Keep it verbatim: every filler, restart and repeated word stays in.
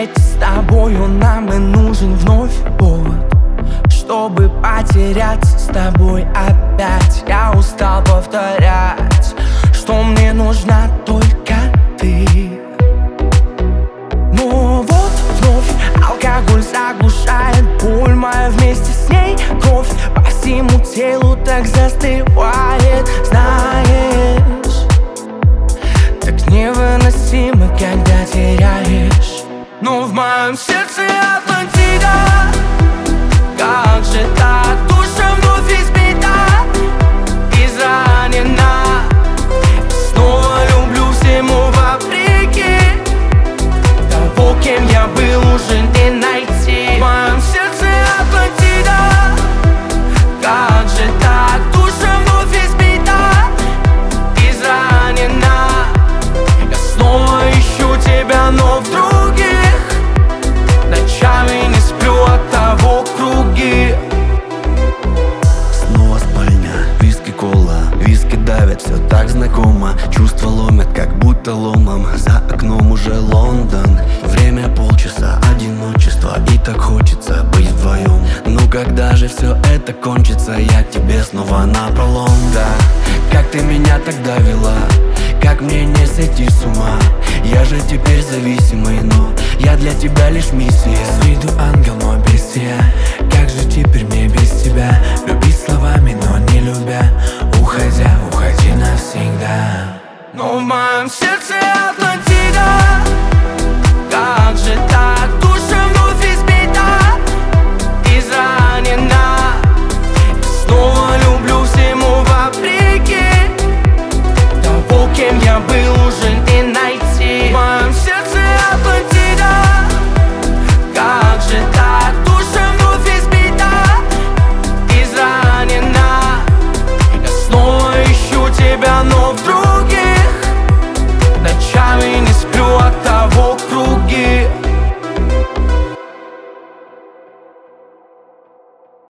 Ведь с тобою нам и нужен вновь повод, чтобы потеряться с тобой опять. Я устал повторять, что мне нужна только ты. Но вот вновь алкоголь заглушает боль моя, вместе с ней кровь по всему телу так застывает. Знаешь, так невыносимо, когда теряешь. Но в моем сердце Атлантида. Как же так, душа вновь избита, изранена. Снова люблю всему вопреки, того, кем я был, уже не найти. В моем сердце Атлантида. Как же так, душа вновь избита, изранена. Я снова ищу тебя, но в других. Ночами не сплю от того круги. Снова спальня, виски, кола, виски давят, все так знакомо. Чувства ломят, как будто ломом. За окном уже Лондон. Время полчаса одиночества, и так хочется быть вдвоем. Ну когда же все это кончится, я тебе снова напролом. Да, как ты меня тогда вела, как мне не сойти с ума. Я же теперь зависимый, но я для тебя лишь миссия. С виду ангел, но без тебя. Как же теперь мне без тебя? Любить словами, но не любя. Уходя, уходи навсегда. Но в моем сердце Атлантида.